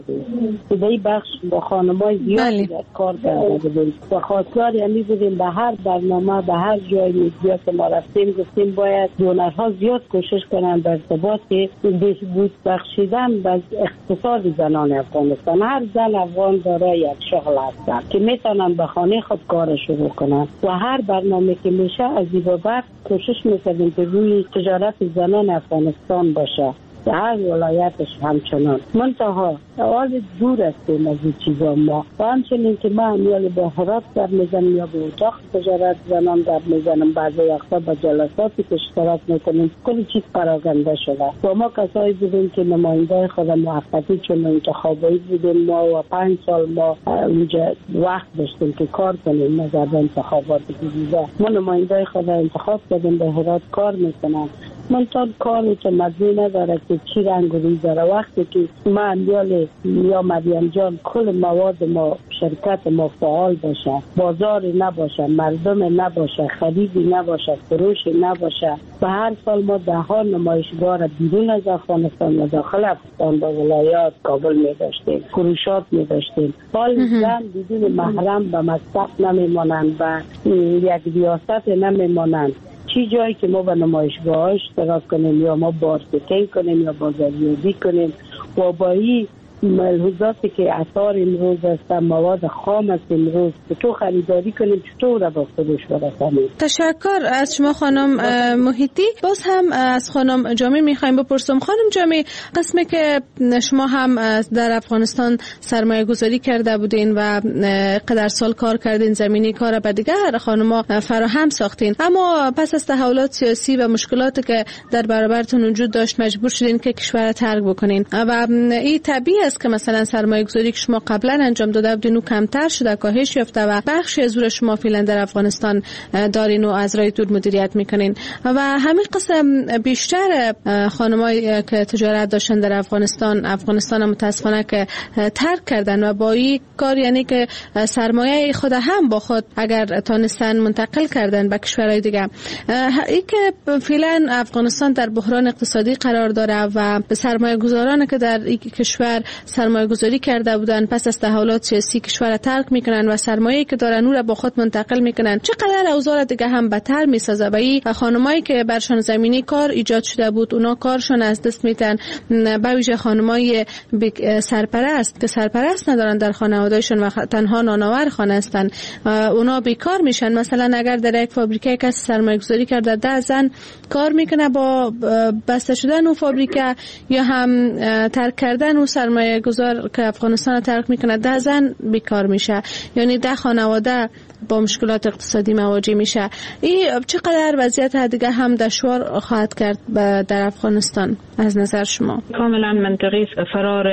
در این بخش با خانم‌های زیادی کار کرده بودیم و خواستگار یعنی بودیم به هر برنامه به هر جای میدیا که ما رفتیم گفتیم باید دونرها زیاد کوشش کنن در ارتباط بهبود بخشیدن به اقتصاد زنان افغانستان. هر زن افغان دارای یک شغل هستند که میتونن به خانه خود کار شروع کنن و هر برنامه که میشه از این بابت کوشش میکنیم که روی تجارت زنان افغانستان باشه در هر ولایتش همچنان. منتها حال دور هستیم از این چیزا ما و همچنین که ما امیال به هرات در میزنیم یا به اتاق تجارت زنان در میزنیم، بعضی وقتا با جلساتی که اشتراک میکنیم کلی چیز پراگنده شده و ما کسایی بودیم که نماینده خود موقتی چون انتخابایی بودیم ما و 5 سال ما اونجا وقت داشتیم که کار کنیم نظر به انتخابات گذشته. ما نماینده خود انتخاب کردیم به هرات کار میکنم. من تا کاری که مزی نداره که چی رنگ و روی داره. وقتی که ما امیال یا مریم جان کل مواد ما شرکت ما فعال باشه، بازار نباشه، مردم نباشه، خریدی نباشه، فروشی نباشه، به هر سال ما 10 نمایشگاه بیرون از افغانستان و داخل افغانستان با ولایات کابل می داشتیم، فروشات می داشتیم. حال زن بدون محرم به مکتب نمیمانند و یک ریاست نمیمانند. چی جایی که ما به نمایشگاه اشتراک کنیم یا ما بارسکین کنیم یا بازاریابی کنیم و با این ملحوظاتی که اثار امروز است، مواد خام است امروز تو خریداری کنیم چطور با فروش برسانیم. تشکر از شما خانم محیطی. باز هم از خانم جامی میخوایم بپرسم. خانم جامی، قسمی که شما هم در افغانستان سرمایه گذاری کرده بودین و قدر سال کار کردین، زمینی کار به دیگر خانم‌ها فراهم ساختین، اما پس از تحولات سیاسی و مشکلاتی که در برابرتون وجود داشت مجبور شدین که کشور ترک بکنین و این طبیعی که مثلا سرمایه گذاری که شما قبلا انجام داده بودین و کمتر شده، کاهش یافته و بخشی از شما فعلا در افغانستان دارین و از راه دور مدیریت میکنین و همین قسم بیشتر خانمایی که تجارت داشتن در افغانستان متاسفانه که ترک کردن و با این کار یعنی که سرمایه خود هم با خود اگر تانستن منتقل کردن به کشورهای دیگه. این که فعلا افغانستان در بحران اقتصادی قرار داره و به سرمایه گذاران که در این کشور سرمایه گذاری کرده بودن پس از تحولات سیاسی کشور ترک میکنن و سرمایه‌ای که دارن اون را با خود منتقل میکنن، چقدر اوضاع دیگه هم بدتر میسازه و این خانمایی که برشان زمینی کار ایجاد شده بود اونا کارشون از دست میدن. به ویژه خانمای سرپرست که سرپرست ندارن در خانوادهشون و تنها نانآور خانه هستن، اونا بیکار میشن. مثلا اگر در یک فابریکه کسی سرمایه گذاری کرده 10 زن کار میکنه، با بسته شدن اون فابریکه یا هم ترک کردن اون سرمایه گذار که افغانستان ترک میکنه 10 زن بیکار میشه، یعنی 10 خانواده با مشکلات اقتصادی مواجه میشه. این چقدر وضعیت دیگه هم دشوار خواهد کرد در افغانستان از نظر شما؟ کاملا منطقی است. فرار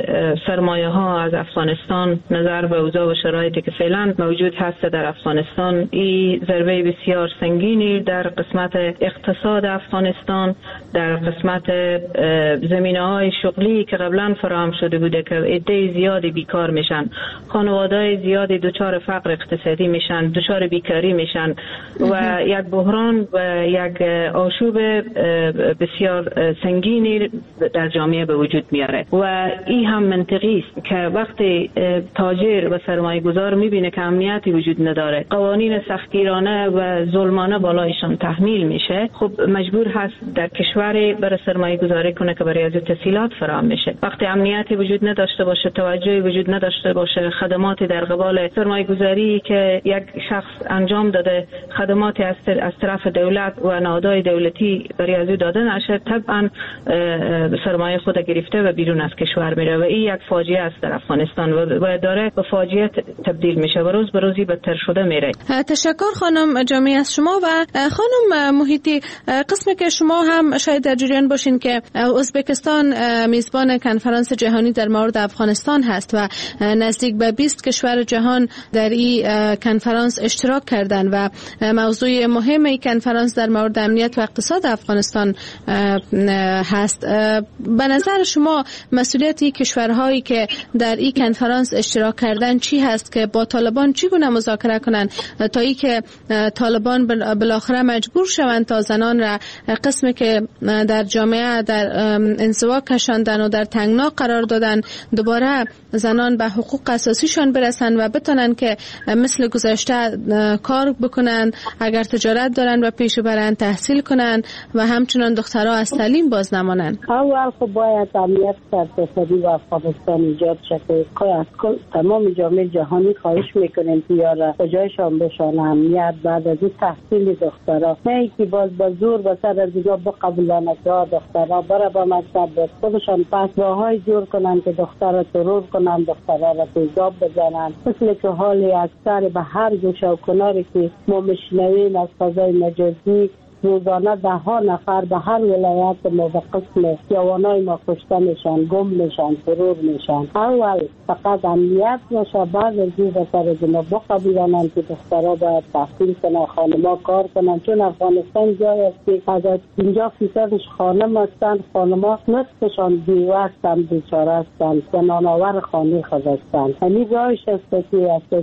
سرمایه ها از افغانستان نظر به اوضاع و شرایطی که فعلا موجود هست در افغانستان، این ضربه بسیار سنگینی در قسمت اقتصاد افغانستان، در قسمت زمینه‌های شغلی که قبلا فراهم شده بوده که عده زیادی بیکار میشن، خانواده‌های زیادی دچار فقر اقتصادی میشن، دچار بیکاری میشن و یک بحران و یک آشوب بسیار سنگینی در جامعه به وجود میاره و این هم منطقی است که وقتی تاجر و سرمایه گذار میبینه که امنیتی وجود نداره، قوانین سختگیرانه و ظلمانه بالایشان تحمیل میشه، خب مجبور هست در کشوری برای سرمایه گذاری کنه که برای از تسهیلات فراهم میشه. وقتی امنیتی وجود نداشته باشه، توجهی وجود نداشته باشه، خدماتی در قبال سرمایه گذاری که یک شخص انجام داده، خدماتی از طرف دولت و نهادهای دولتی برای از داده نشه، طبعا سرمایه خود گرفته و بیرون از کشور میره و این یک فاجعه است در افغانستان و داره به فاجعه تبدیل میشه و روز به روزی بدتر شده میره. تشکر خانم جامی از شما. و خانم محیطی، قسمی که شما هم شاید در جریان باشین که ازبکستان میزبان کنفرانس جهانی در مورد افغانستان هست و نزدیک به 20 کشور جهان در این کنفرانس کنفرانس اشتراک کردند و موضوع مهم این کنفرانس در مورد امنیت و اقتصاد افغانستان هست. به نظر شما مسئولیت کشورهایی که در این کنفرانس اشتراک کردن چی هست که با طالبان چگونه مذاکره کنند تا ای که طالبان بالاخره مجبور شوند تا زنان را قسمی که در جامعه در انزوا کشاندن و در تنگنا قرار دادن دوباره زنان به حقوق اساسیشان برسن و بتونن که مثل گذشته کار بکنن، اگر تجارت دارن و پیش برن تحصیل کنن و همچنان دخترها از تعلیم باز نمانن. اول خب باید امنیت اقتصادی و افغانستان ایجاد شده. از تمام جامعه جهانی خواهش میکنیم که یارا جایشان بشن امنیت بعد از تحصیل دخترها، نه که باز با زور به سر از دیگه بقبولن که دخترها برای با مکتب خودشان پس راههای جور کنن که دخترها ترور کنن، دخترها را تیزاب بزنن، مثل که حالی اکثر به هر گوشه و کناری که ما میشنویم از فضای مجازی روزانه 10 نفر به هر ولایت ما به قسم جوانای ما کشته میشن، گم میشن، ترور میشن. اول فقط امنیت باشه، بعد از این بسر از ما بقبولانن که دخترها باید تحصیل کنن، خانما کار کنن، چون افغانستان جای است که از 50% خانم هستن، خانما نصفشان بیوه هستن، بیچاره هستن، زنانآور خانه خود هستن. همین راهش است که از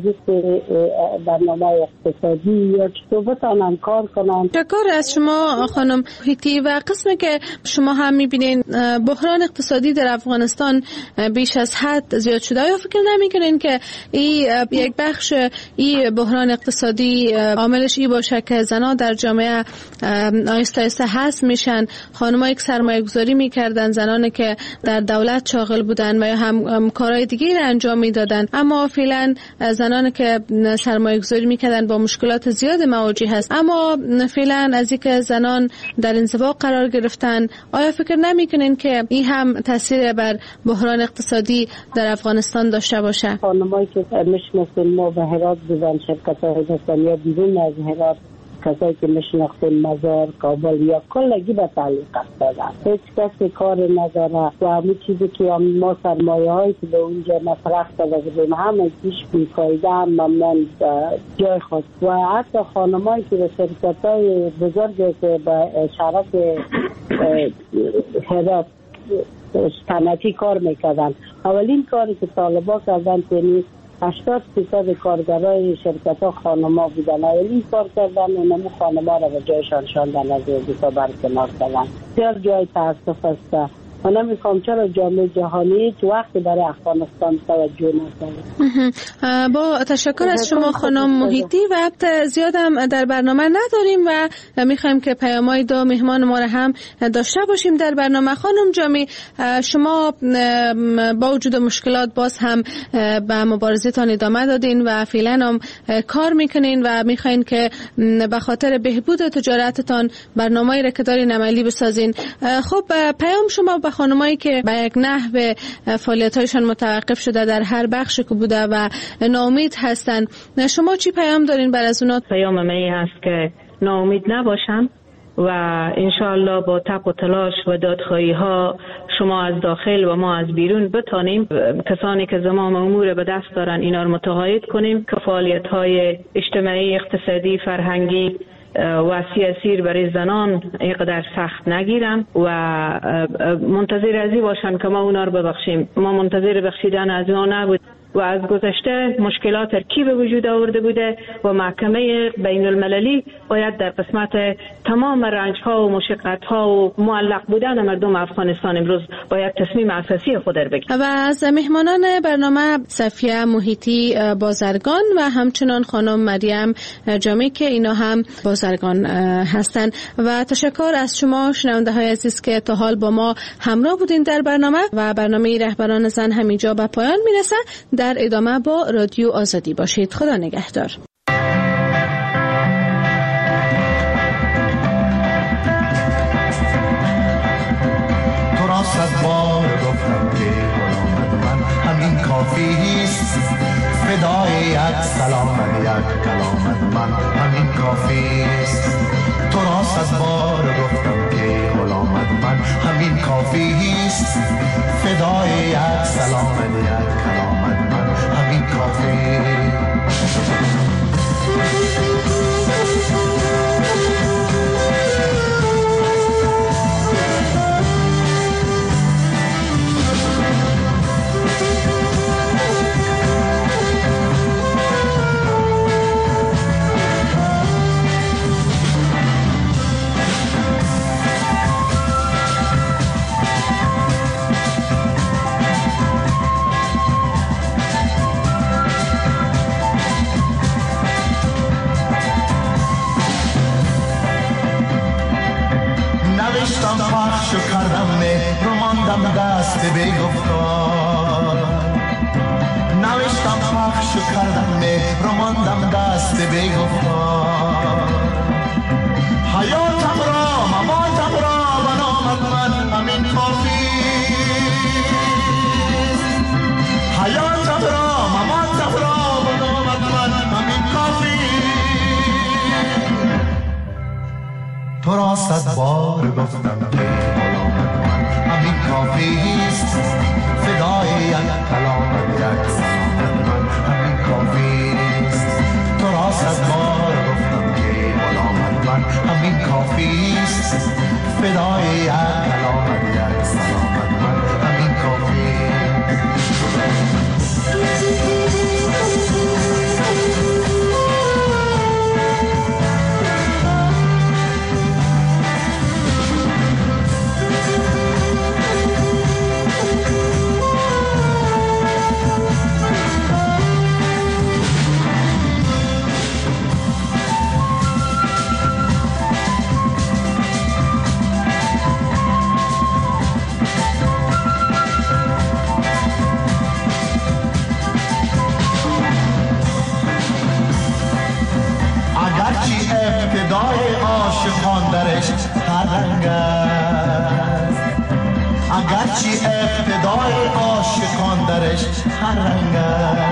برنامه اقتصادی یا چطور بتانن کار کنن. از شما خانم هیتی و قسمی که شما هم میبینین بحران اقتصادی در افغانستان بیش از حد زیاد شده، یا فکر نمیکنین که این یک بخش این بحران اقتصادی عاملش این باشه که زنان در جامعه آهسته آهسته حذف میشن، خانمایی که سرمایه گذاری میکردن، زنانی که در دولت شاغل بودن و یا هم کارهای دیگه را انجام میدادن، اما فعلا زنانی که سرمایه گذاری میکردن با مشکلات زیاد مواجه هست. اما فعلا از اینکه زنان در انزوا قرار گرفتن، آیا فکر نمیکنین که این هم تاثیر بر بحران اقتصادی در افغانستان داشته باشه؟ خانمایی که میشناسیم ما به هرات بودن، شرکت‌های هستن یا بیرون از هرات، کسایی که میشناختیم مزار، کابل یا کلگی به تعلیق افتادن، هیچ کسی کار نداره و همون چیزی که ما سرمایه هایی که به اونجا مفرخ داده بودیم همه پیش بیفایده هم ممنون جای خود. و حتی خانمایی که به شرکت های بزرگی که به شرک هرات صنعتی کار میکردن، اولین کاری که طالبا کردن یعنی 80% کارگرای شرکت ها خانما بودن، اولی کار کردن اونمو خانما را به جایشان شاندن، از وظیفه برکنار کردن. بسیار جای تاسف است. من نمی‌فهم چرا جامعه جهانی تو وقتی برای افغانستان توجه نکنه. با تشکر از شما خانم محیطی، وقت زیادم در برنامه نداریم و میخوایم که پیام‌های دو مهمان ما را هم داشته باشیم در برنامه. خانم جامی، شما با وجود مشکلات باز هم به مبارزتان ادامه دادین و فعلا هم کار میکنین و میخواین که به خاطر بهبود تجارتتان برنامه‌ای را که دارین عملی بسازین. خب پیام شما به خانمایی که به یک نحو فعالیت‌هایشان متوقف شده در هر بخش که بوده و ناامید هستن، شما چی پیام دارین بر از اونا؟ پیام من هست که ناامید نباشن و انشاءالله با تق و تلاش و دادخواهی ها شما از داخل و ما از بیرون بتانیم کسانی که زمام امور به دست دارن اینا رو متقاعد کنیم که فعالیت های اجتماعی، اقتصادی، فرهنگی و سیاسی برای زنان اینقدر سخت نگیرن و منتظر ازی باشن که ما اونا رو ببخشیم. ما منتظر بخشیدن از اونا نبود و از گذشته مشکلات ترکیب وجود آورده بوده و محکمه بین المللی باید در قسمت تمام رنج ها و مشقت ها و معلق بودن مردم افغانستان امروز باید تصمیم اساسی خود را بگیره. و از مهمانان برنامه صفیه محیطی بازرگان و همچنان خانم مریم جامی که اینا هم بازرگان هستند و تشکر از شما شنونده های عزیز که تا حال با ما همراه بودین در برنامه و برنامه رهبران زن همینجا به پایان میرسه. در ادامه با رادیو آزادی باشید. خدا نگهدار. تو را صد بار گفتم که غلام من همین کافیست، فدای یک سلام یک کلام من همین کافیست. تو را صد بار گفتم که غلام من همین کافیست، فدای یک سلام یک کلام من همین کافی. دست به گفتار، نوشتم پخش و کردم مهر و ماندم دست به گفتار. حیاتم را مماتم را بنامد من همین کافی، حیاتم را مماتم را بنامد من همین کافی. تو را 100 بار گفتم که غلامت من همین کافیست، فدای یک کلامت یک سلامت من همین کافیست. تو را 100 بار گفتم که غلامت من همین کافیست، فدای یک کلامت یک سلامت من همین کافیست. ابتدای عاشقان درش هر رنگ است، اگرچه ابتدای عاشقان درش هر رنگ است.